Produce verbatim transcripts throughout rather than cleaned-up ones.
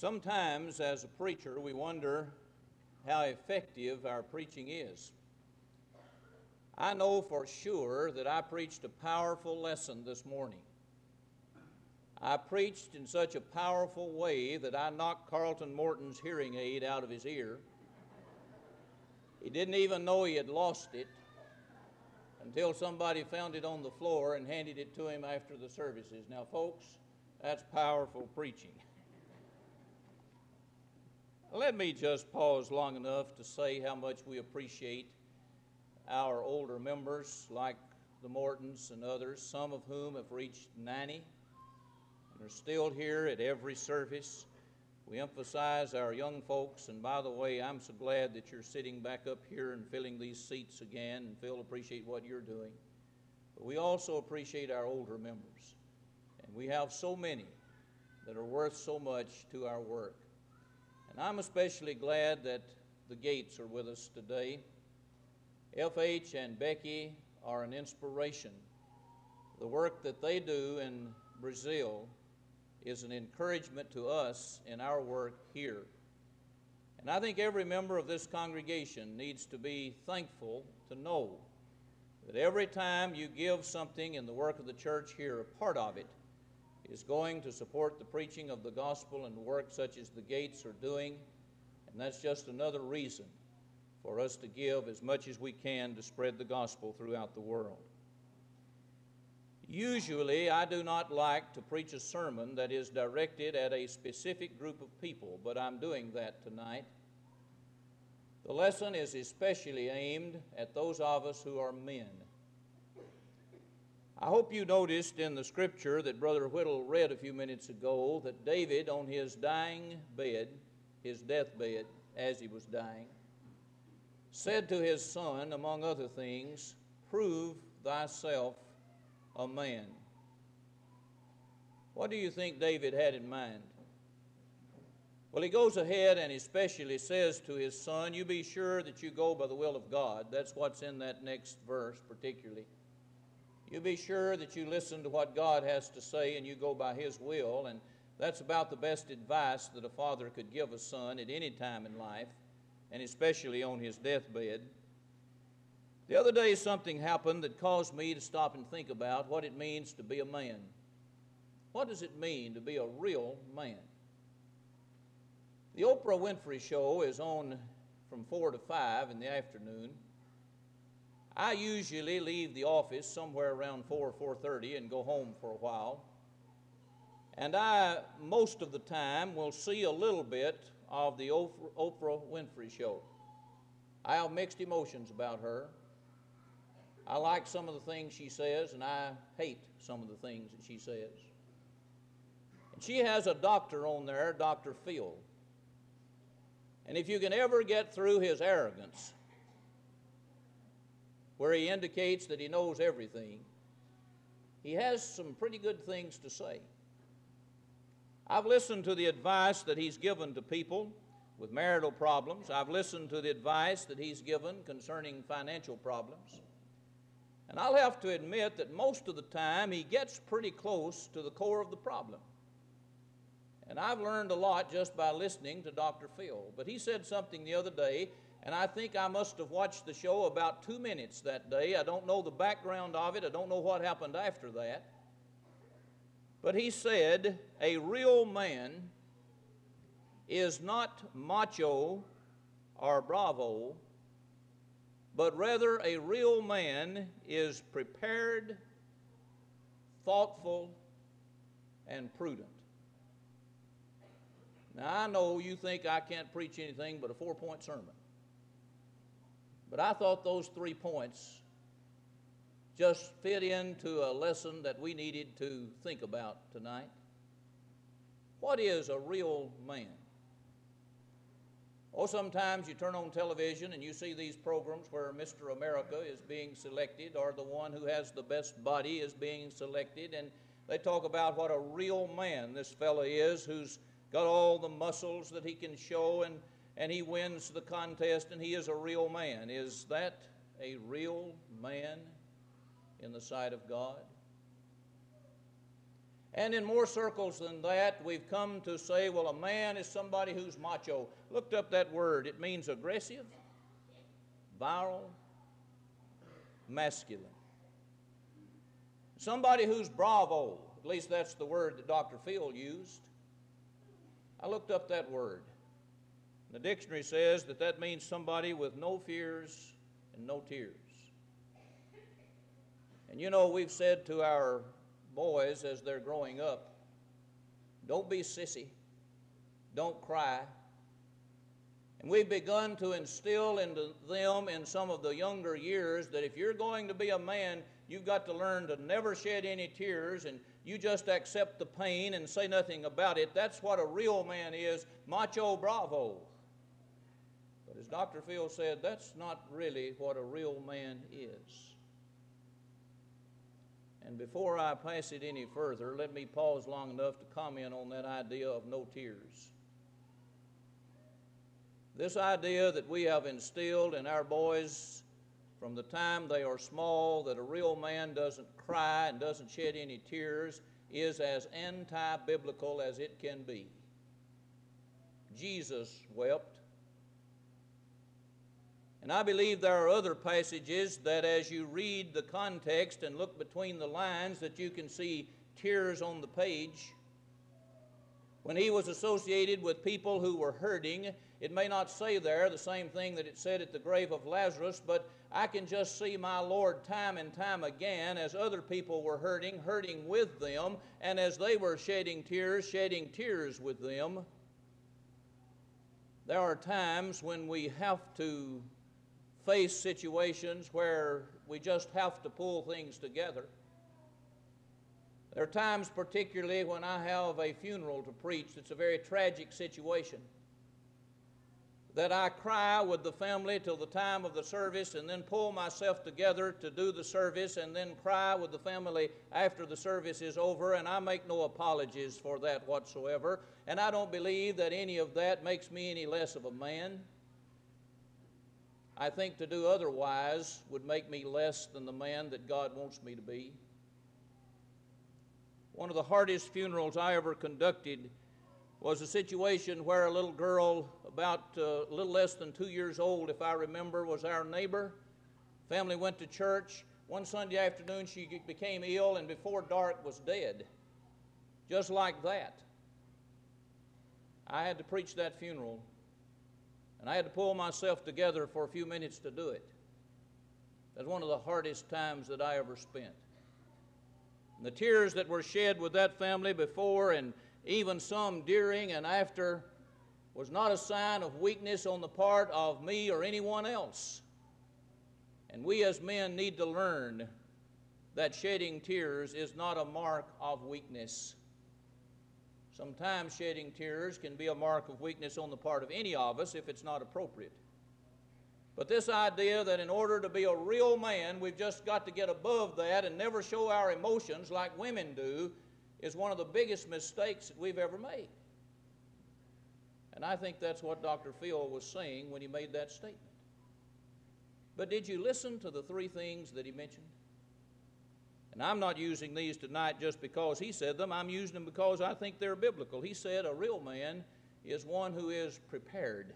Sometimes, as a preacher, we wonder how effective our preaching is. I know for sure that I preached a powerful lesson this morning. I preached in such a powerful way that I knocked Carlton Morton's hearing aid out of his ear. He didn't even know he had lost it until somebody found it on the floor and handed it to him after the services. Now, folks, that's powerful preaching. Let me just pause long enough to say how much we appreciate our older members like the Mortons and others, some of whom have reached ninety and are still here at every service. We emphasize our young folks, and by the way, I'm so glad that you're sitting back up here and filling these seats again, and Phil, appreciate what you're doing. But we also appreciate our older members, and we have so many that are worth so much to our work. And I'm especially glad that the Gates are with us today. F H and Becky are an inspiration. The work that they do in Brazil is an encouragement to us in our work here. And I think every member of this congregation needs to be thankful to know that every time you give something in the work of the church here, a part of it is going to support the preaching of the gospel and work such as the Gates are doing. And that's just another reason for us to give as much as we can to spread the gospel throughout the world. Usually, I do not like to preach a sermon that is directed at a specific group of people, but I'm doing that tonight. The lesson is especially aimed at those of us who are men. I hope you noticed in the scripture that Brother Whittle read a few minutes ago that David, on his dying bed, his deathbed, as he was dying, said to his son, among other things, "Prove thyself a man." What do you think David had in mind? Well, he goes ahead and especially says to his son, you be sure that you go by the will of God. That's what's in that next verse particularly. You be sure that you listen to what God has to say and you go by His will. And that's about the best advice that a father could give a son at any time in life, and especially on his deathbed. The other day something happened that caused me to stop and think about what it means to be a man. What does it mean to be a real man? The Oprah Winfrey Show is on from four to five in the afternoon. I usually leave the office somewhere around four or four thirty and go home for a while. And I, most of the time, will see a little bit of the Oprah Winfrey Show. I have mixed emotions about her. I like some of the things she says, and I hate some of the things that she says. And she has a doctor on there, Doctor Phil. And if you can ever get through his arrogance, where he indicates that he knows everything, he has some pretty good things to say. I've listened to the advice that he's given to people with marital problems. I've listened to the advice that he's given concerning financial problems. And I'll have to admit that most of the time he gets pretty close to the core of the problem. And I've learned a lot just by listening to Doctor Phil. But he said something the other day, and I think I must have watched the show about two minutes that day. I don't know the background of it. I don't know what happened after that. But he said, a real man is not macho or bravo, but rather a real man is prepared, thoughtful, and prudent. Now, I know you think I can't preach anything but a four-point sermon. But I thought those three points just fit into a lesson that we needed to think about tonight. What is a real man? Oh, sometimes you turn on television and you see these programs where Mister America is being selected, or the one who has the best body is being selected, and they talk about what a real man this fella is, who's got all the muscles that he can show, and, and he wins the contest, and he is a real man. Is that a real man in the sight of God? And in more circles than that, we've come to say, well, a man is somebody who's macho. Looked up that word. It means aggressive, virile, masculine. Somebody who's bravo. At least that's the word that Doctor Phil used. I looked up that word. The dictionary says that that means somebody with no fears and no tears. And you know, we've said to our boys as they're growing up, don't be sissy, don't cry. And we've begun to instill into them in some of the younger years that if you're going to be a man, you've got to learn to never shed any tears, and you just accept the pain and say nothing about it. That's what a real man is, macho bravo. But as Doctor Phil said, that's not really what a real man is. And before I pass it any further, let me pause long enough to comment on that idea of no tears. This idea that we have instilled in our boys from the time they are small, that a real man doesn't cry and doesn't shed any tears, is as anti-biblical as it can be. Jesus wept. And I believe there are other passages that as you read the context and look between the lines that you can see tears on the page. When he was associated with people who were hurting, it may not say there the same thing that it said at the grave of Lazarus, but I can just see my Lord time and time again as other people were hurting, hurting with them, and as they were shedding tears, shedding tears with them. There are times when we have to face situations where we just have to pull things together. There are times, particularly when I have a funeral to preach, it's a very tragic situation, that I cry with the family till the time of the service and then pull myself together to do the service and then cry with the family after the service is over, and I make no apologies for that whatsoever, and I don't believe that any of that makes me any less of a man. I think to do otherwise would make me less than the man that God wants me to be. One of the hardest funerals I ever conducted was a situation where a little girl, about uh, a little less than two years old, if I remember, was our neighbor. Family went to church. One Sunday afternoon she became ill and before dark was dead. Just like that. I had to preach that funeral. And I had to pull myself together for a few minutes to do it. That's one of the hardest times that I ever spent. And the tears that were shed with that family before and even some during and after was not a sign of weakness on the part of me or anyone else. And we as men need to learn that shedding tears is not a mark of weakness. Sometimes shedding tears can be a mark of weakness on the part of any of us if it's not appropriate. But this idea that in order to be a real man, we've just got to get above that and never show our emotions like women do is one of the biggest mistakes that we've ever made. And I think that's what Doctor Phil was saying when he made that statement. But did you listen to the three things that he mentioned? And I'm not using these tonight just because he said them. I'm using them because I think they're biblical. He said a real man is one who is prepared.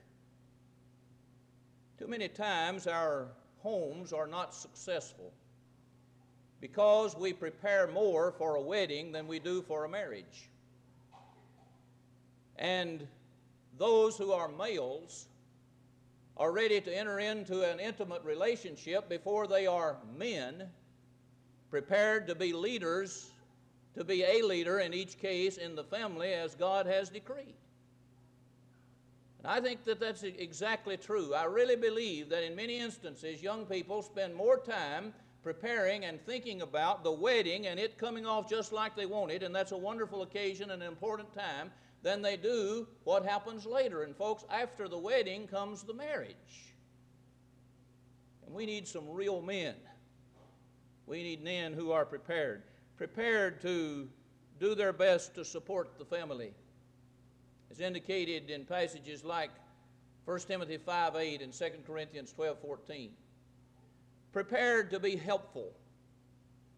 Too many times our homes are not successful because we prepare more for a wedding than we do for a marriage. And those who are males are ready to enter into an intimate relationship before they are men, prepared to be leaders, to be a leader in each case in the family as God has decreed. And I think that that's exactly true. I really believe that in many instances young people spend more time preparing and thinking about the wedding and it coming off just like they want it, and that's a wonderful occasion and an important time, than they do what happens later. And folks, after the wedding comes the marriage. And we need some real men. We need men who are prepared, prepared to do their best to support the family. As indicated in passages like First Timothy five eight and Second Corinthians twelve fourteen. Prepared to be helpful,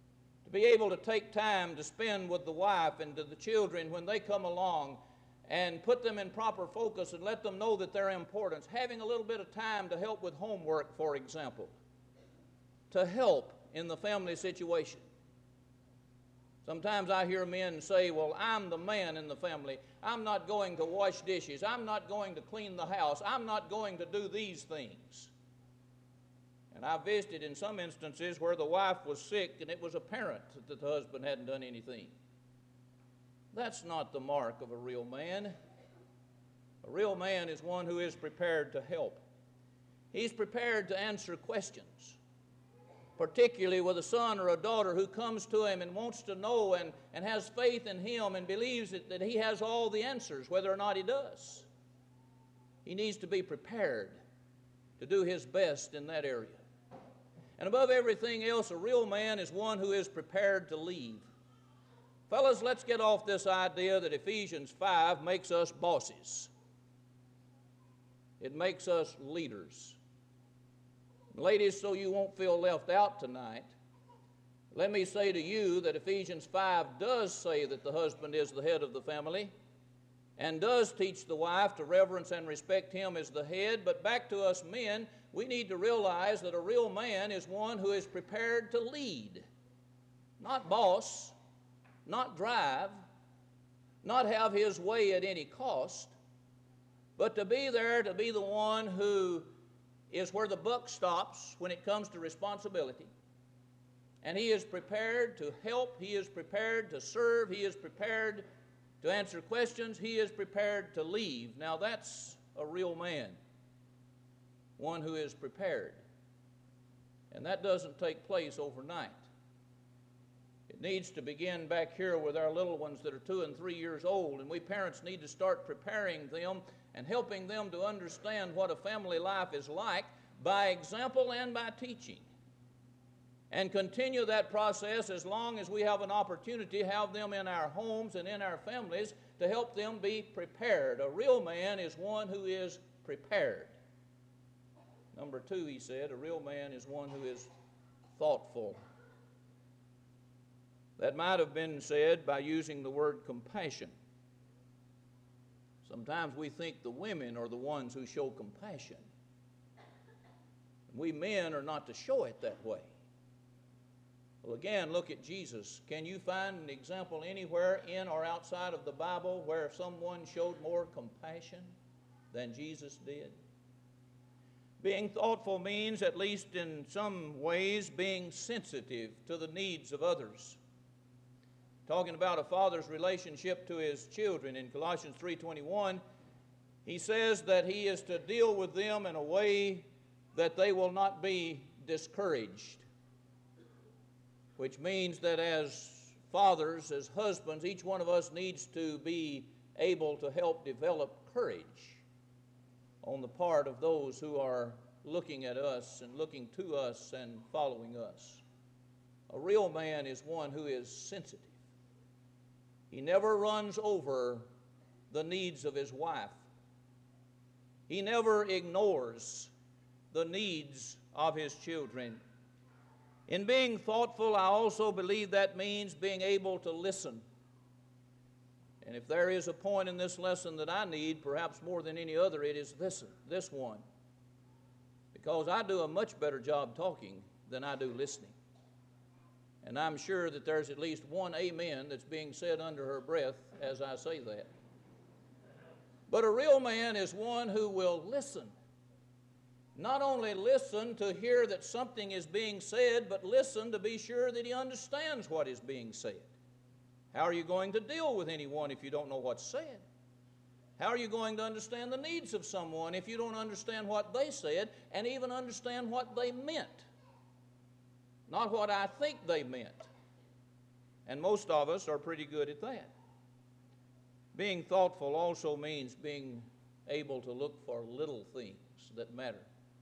to be able to take time to spend with the wife and to the children when they come along and put them in proper focus and let them know that they're important. Having a little bit of time to help with homework, for example, to help in the family situation. Sometimes I hear men say, well, I'm the man in the family. I'm not going to wash dishes. I'm not going to clean the house. I'm not going to do these things. And I visited in some instances where the wife was sick and it was apparent that the husband hadn't done anything. That's not the mark of a real man. A real man is one who is prepared to help. He's prepared to answer questions, particularly with a son or a daughter who comes to him and wants to know and, and has faith in him and believes that, that he has all the answers, whether or not he does. He needs to be prepared to do his best in that area. And above everything else, a real man is one who is prepared to lead. Fellas, let's get off this idea that Ephesians five makes us bosses. It makes us leaders. Ladies, so you won't feel left out tonight, let me say to you that Ephesians five does say that the husband is the head of the family and does teach the wife to reverence and respect him as the head. But back to us men, we need to realize that a real man is one who is prepared to lead, not boss, not drive, not have his way at any cost, but to be there, to be the one who is where the buck stops when it comes to responsibility. And he is prepared to help, he is prepared to serve, he is prepared to answer questions, he is prepared to leave. Now that's a real man, one who is prepared. And that doesn't take place overnight. It needs to begin back here with our little ones that are two and three years old, and we parents need to start preparing them and helping them to understand what a family life is like by example and by teaching. And continue that process as long as we have an opportunity to have them in our homes and in our families to help them be prepared. A real man is one who is prepared. Number two, he said, a real man is one who is thoughtful. That might have been said by using the word compassion. Sometimes we think the women are the ones who show compassion. We men are not to show it that way. Well, again, look at Jesus. Can you find an example anywhere in or outside of the Bible where someone showed more compassion than Jesus did? Being thoughtful means, at least in some ways, being sensitive to the needs of others. Talking about a father's relationship to his children in Colossians three twenty-one, he says that he is to deal with them in a way that they will not be discouraged, which means that as fathers, as husbands, each one of us needs to be able to help develop courage on the part of those who are looking at us and looking to us and following us. A real man is one who is sensitive. He never runs over the needs of his wife. He never ignores the needs of his children. In being thoughtful, I also believe that means being able to listen. And if there is a point in this lesson that I need, perhaps more than any other, it is this, this one. Because I do a much better job talking than I do listening. And I'm sure that there's at least one amen that's being said under her breath as I say that. But a real man is one who will listen. Not only listen to hear that something is being said, but listen to be sure that he understands what is being said. How are you going to deal with anyone if you don't know what's said? How are you going to understand the needs of someone if you don't understand what they said and even understand what they meant? Not what I think they meant. And most of us are pretty good at that. Being thoughtful also means being able to look for little things that matter.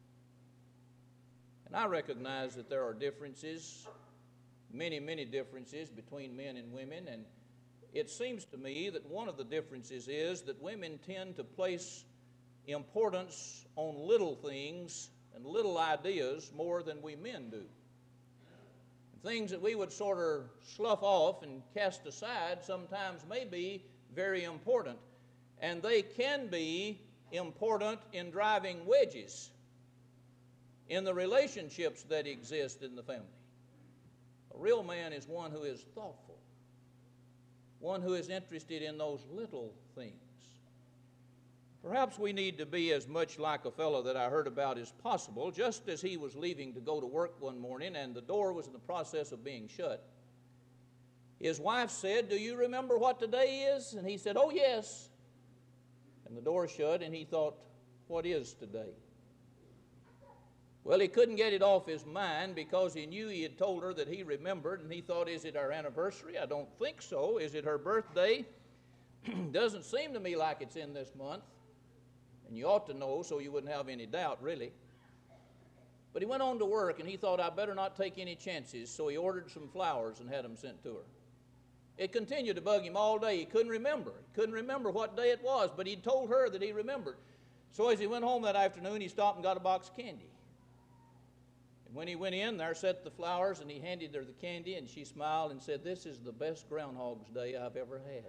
And I recognize that there are differences, many, many differences between men and women, and it seems to me that one of the differences is that women tend to place importance on little things and little ideas more than we men do. In things that we would sort of slough off and cast aside sometimes may be very important. And they can be important in driving wedges in the relationships that exist in the family. A real man is one who is thoughtful, one who is interested in those little things. Perhaps we need to be as much like a fellow that I heard about as possible. Just as he was leaving to go to work one morning and the door was in the process of being shut, his wife said, "Do you remember what today is?" And he said, "Oh, yes." And the door shut, and he thought, what is today? Well, he couldn't get it off his mind because he knew he had told her that he remembered, and he thought, is it our anniversary? I don't think so. Is it her birthday? Doesn't seem to me like it's in this month. And you ought to know so you wouldn't have any doubt, really. But he went on to work, and he thought, I better not take any chances, so he ordered some flowers and had them sent to her. It continued to bug him all day. He couldn't remember. He couldn't remember what day it was, but he told her that he remembered. So as he went home that afternoon, he stopped and got a box of candy. And when he went in, there sat the flowers, and he handed her the candy, and she smiled and said, "This is the best Groundhog's Day I've ever had."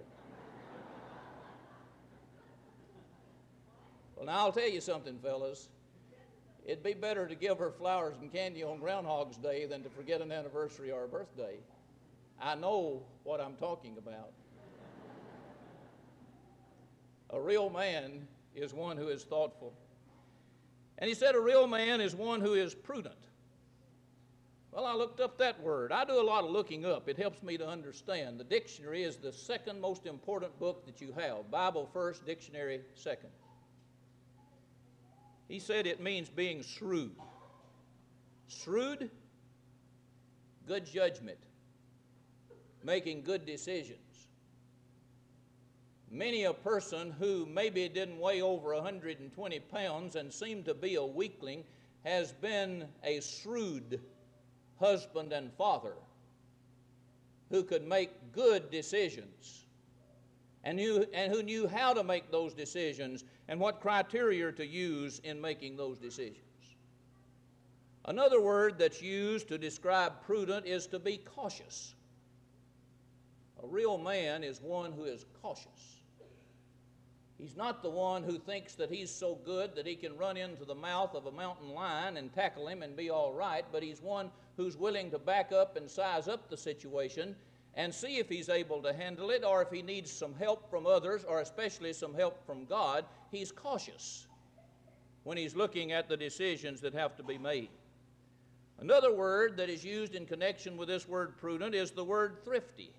Well, now I'll tell you something, fellas. It'd be better to give her flowers and candy on Groundhog's Day than to forget an anniversary or a birthday. I know what I'm talking about. A real man is one who is thoughtful. And he said a real man is one who is prudent. Well, I looked up that word. I do a lot of looking up. It helps me to understand. The dictionary is the second most important book that you have. Bible first, dictionary second. He said it means being shrewd. Shrewd, good judgment, making good decisions. Many a person who maybe didn't weigh over one hundred twenty pounds and seemed to be a weakling has been a shrewd husband and father who could make good decisions and who, and who knew how to make those decisions and what criteria to use in making those decisions. Another word that's used to describe prudent is to be cautious. A real man is one who is cautious. He's not the one who thinks that he's so good that he can run into the mouth of a mountain lion and tackle him and be all right, but he's one who's willing to back up and size up the situation and see if he's able to handle it, or if he needs some help from others, or especially some help from God. He's cautious when he's looking at the decisions that have to be made. Another word that is used in connection with this word prudent is the word thrifty.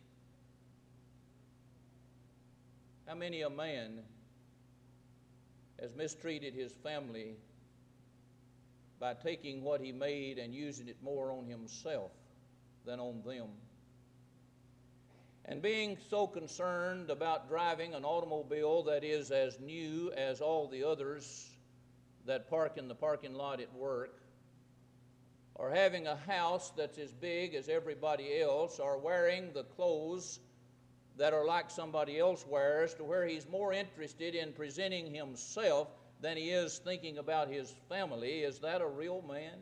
How many a man has mistreated his family by taking what he made and using it more on himself than on them? And being so concerned about driving an automobile that is as new as all the others that park in the parking lot at work, or having a house that's as big as everybody else, or wearing the clothes that are like somebody else wears, to where he's more interested in presenting himself than he is thinking about his family. Is that a real man?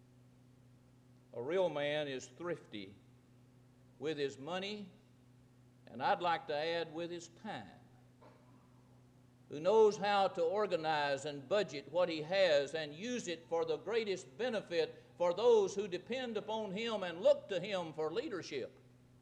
A real man is thrifty with his money, and I'd like to add with his time, who knows how to organize and budget what he has and use it for the greatest benefit for those who depend upon him and look to him for leadership.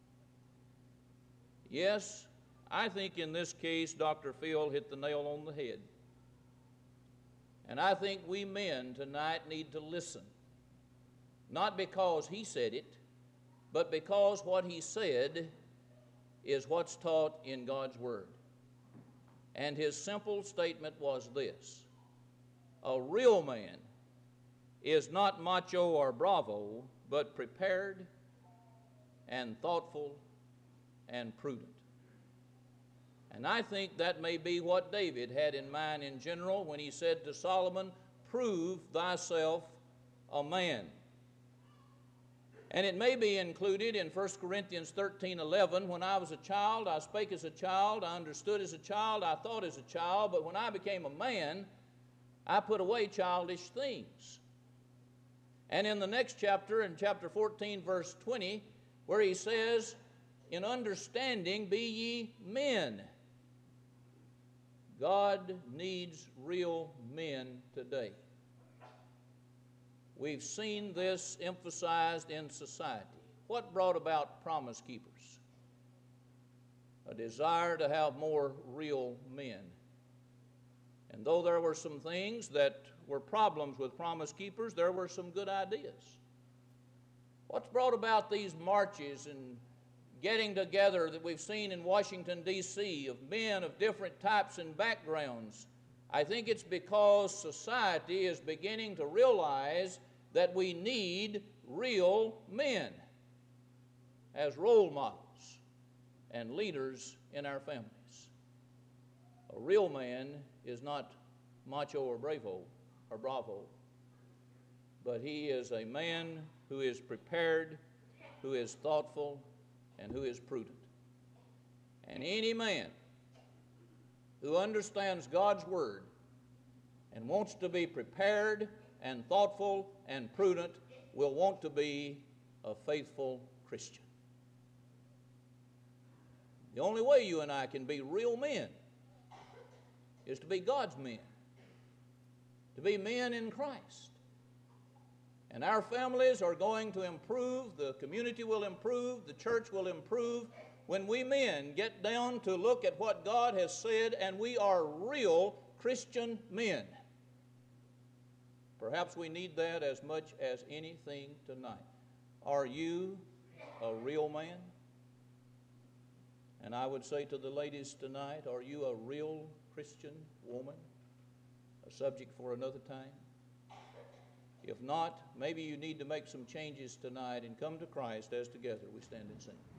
Yes, I think in this case Doctor Phil hit the nail on the head. And I think we men tonight need to listen, not because he said it, but because what he said is what's taught in God's Word. And his simple statement was this: a real man is not macho or bravo, but prepared and thoughtful and prudent. And I think that may be what David had in mind in general when he said to Solomon, "Prove thyself a man." And it may be included in First Corinthians thirteen eleven, when I was a child, I spake as a child, I understood as a child, I thought as a child, but when I became a man, I put away childish things. And in the next chapter, in chapter fourteen, verse twenty, where he says, in understanding be ye men. God needs real men today. We've seen this emphasized in society. What brought about Promise Keepers? A desire to have more real men. And though there were some things that were problems with Promise Keepers, there were some good ideas. What's brought about these marches and getting together that we've seen in Washington, D C, of men of different types and backgrounds? I think it's because society is beginning to realize that we need real men as role models and leaders in our families. A real man is not macho or bravo or bravo, but he is a man who is prepared, who is thoughtful, and who is prudent. And any man who understands God's Word and wants to be prepared and thoughtful and prudent will want to be a faithful Christian. The only way you and I can be real men is to be God's men, to be men in Christ. And our families are going to improve, the community will improve, the church will improve when we men get down to look at what God has said and we are real Christian men. Perhaps we need that as much as anything tonight. Are you a real man? And I would say to the ladies tonight, are you a real Christian woman? A subject for another time? If not, maybe you need to make some changes tonight and come to Christ as together we stand and sing.